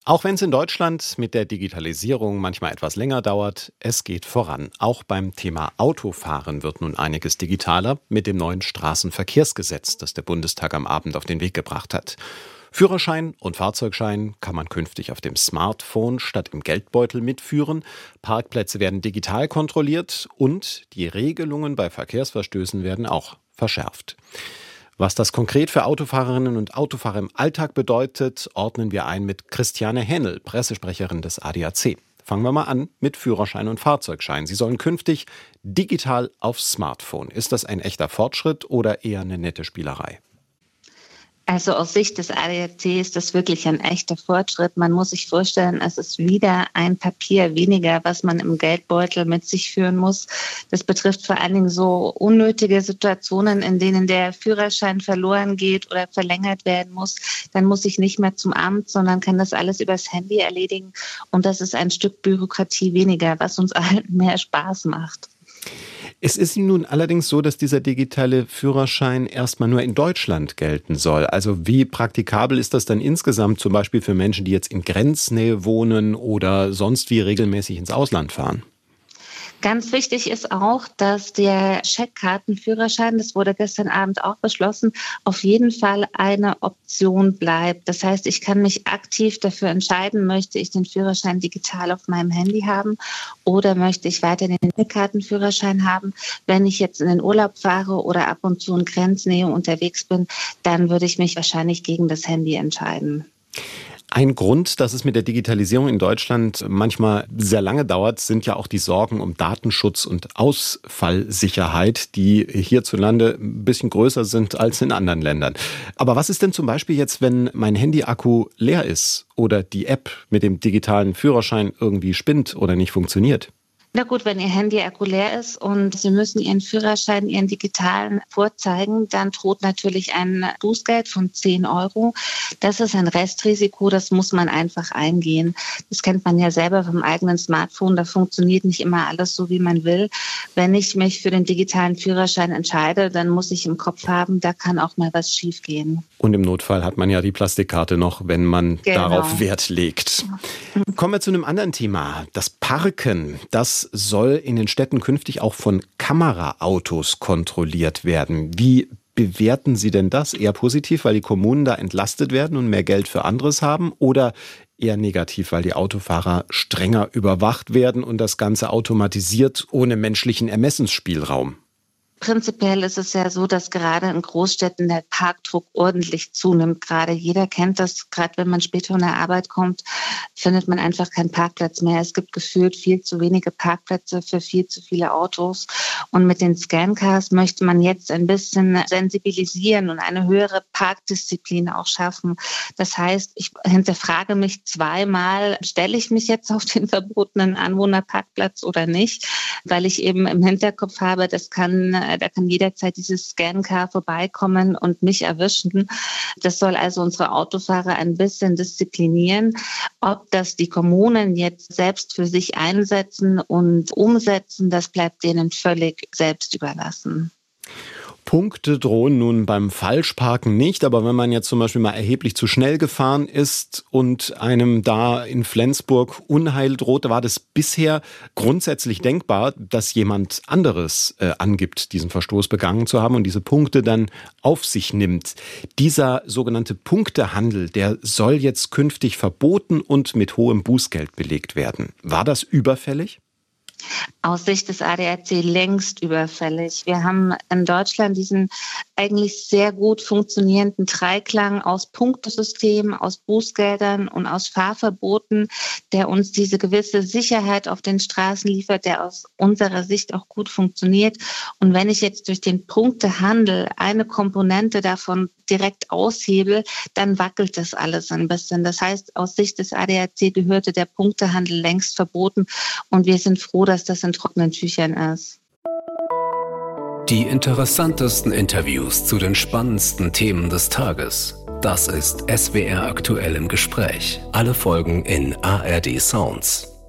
Auch wenn es in Deutschland mit der Digitalisierung manchmal etwas länger dauert, es geht voran. Auch beim Thema Autofahren wird nun einiges digitaler mit dem neuen Straßenverkehrsgesetz, das der Bundestag am Abend auf den Weg gebracht hat. Führerschein und Fahrzeugschein kann man künftig auf dem Smartphone statt im Geldbeutel mitführen. Parkplätze werden digital kontrolliert und die Regelungen bei Verkehrsverstößen werden auch verschärft. Was das konkret für Autofahrerinnen und Autofahrer im Alltag bedeutet, ordnen wir ein mit Christiane Hähnel, Pressesprecherin des ADAC. Fangen wir mal an mit Führerschein und Fahrzeugschein. Sie sollen künftig digital aufs Smartphone. Ist das ein echter Fortschritt oder eher eine nette Spielerei? Also aus Sicht des ADAC ist das wirklich ein echter Fortschritt. Man muss sich vorstellen, es ist wieder ein Papier weniger, was man im Geldbeutel mit sich führen muss. Das betrifft vor allen Dingen so unnötige Situationen, in denen der Führerschein verloren geht oder verlängert werden muss. Dann muss ich nicht mehr zum Amt, sondern kann das alles übers Handy erledigen. Und das ist ein Stück Bürokratie weniger, was uns allen mehr Spaß macht. Es ist nun allerdings so, dass dieser digitale Führerschein erstmal nur in Deutschland gelten soll. Also wie praktikabel ist das dann insgesamt zum Beispiel für Menschen, die jetzt in Grenznähe wohnen oder sonst wie regelmäßig ins Ausland fahren? Ganz wichtig ist auch, dass der Scheckkartenführerschein, das wurde gestern Abend auch beschlossen, auf jeden Fall eine Option bleibt. Das heißt, ich kann mich aktiv dafür entscheiden, möchte ich den Führerschein digital auf meinem Handy haben oder möchte ich weiter den Scheckkartenführerschein haben. Wenn ich jetzt in den Urlaub fahre oder ab und zu in Grenznähe unterwegs bin, dann würde ich mich wahrscheinlich gegen das Handy entscheiden. Ein Grund, dass es mit der Digitalisierung in Deutschland manchmal sehr lange dauert, sind ja auch die Sorgen um Datenschutz und Ausfallsicherheit, die hierzulande ein bisschen größer sind als in anderen Ländern. Aber was ist denn zum Beispiel jetzt, wenn mein Handy-Akku leer ist oder die App mit dem digitalen Führerschein irgendwie spinnt oder nicht funktioniert? Na gut, wenn Ihr Handy-Akku leer ist und Sie müssen Ihren Führerschein, Ihren digitalen vorzeigen, dann droht natürlich ein Bußgeld von 10 €. Das ist ein Restrisiko, das muss man einfach eingehen. Das kennt man ja selber vom eigenen Smartphone, da funktioniert nicht immer alles so, wie man will. Wenn ich mich für den digitalen Führerschein entscheide, dann muss ich im Kopf haben, da kann auch mal was schiefgehen. Und im Notfall hat man ja die Plastikkarte noch, wenn man darauf Wert legt. Kommen wir zu einem anderen Thema. Das Parken, das soll in den Städten künftig auch von Kameraautos kontrolliert werden. Wie bewerten Sie denn das? Eher positiv, weil die Kommunen da entlastet werden und mehr Geld für anderes haben? Oder eher negativ, weil die Autofahrer strenger überwacht werden und das Ganze automatisiert ohne menschlichen Ermessensspielraum? Prinzipiell ist es ja so, dass gerade in Großstädten der Parkdruck ordentlich zunimmt. Gerade jeder kennt das, gerade wenn man später von der Arbeit kommt, findet man einfach keinen Parkplatz mehr. Es gibt gefühlt viel zu wenige Parkplätze für viel zu viele Autos. Und mit den Scancars möchte man jetzt ein bisschen sensibilisieren und eine höhere Parkdisziplin auch schaffen. Das heißt, ich hinterfrage mich zweimal, stelle ich mich jetzt auf den verbotenen Anwohnerparkplatz oder nicht, weil ich eben im Hinterkopf habe, da kann jederzeit dieses Scancar vorbeikommen und mich erwischen. Das soll also unsere Autofahrer ein bisschen disziplinieren. Ob das die Kommunen jetzt selbst für sich einsetzen und umsetzen, das bleibt denen völlig selbst überlassen. Punkte drohen nun beim Falschparken nicht, aber wenn man jetzt zum Beispiel mal erheblich zu schnell gefahren ist und einem da in Flensburg Unheil droht, war das bisher grundsätzlich denkbar, dass jemand anderes angibt, diesen Verstoß begangen zu haben und diese Punkte dann auf sich nimmt. Dieser sogenannte Punktehandel, der soll jetzt künftig verboten und mit hohem Bußgeld belegt werden. War das überfällig? Aus Sicht des ADAC längst überfällig. Wir haben in Deutschland diesen eigentlich sehr gut funktionierenden Dreiklang aus Punktesystem, aus Bußgeldern und aus Fahrverboten, der uns diese gewisse Sicherheit auf den Straßen liefert, der aus unserer Sicht auch gut funktioniert. Und wenn ich jetzt durch den Punktehandel eine Komponente davon direkt aushebel, dann wackelt das alles ein bisschen. Das heißt, aus Sicht des ADAC gehörte der Punktehandel längst verboten und wir sind froh, dass das in trockenen Tüchern ist. Die interessantesten Interviews zu den spannendsten Themen des Tages. Das ist SWR aktuell im Gespräch. Alle Folgen in ARD Sounds.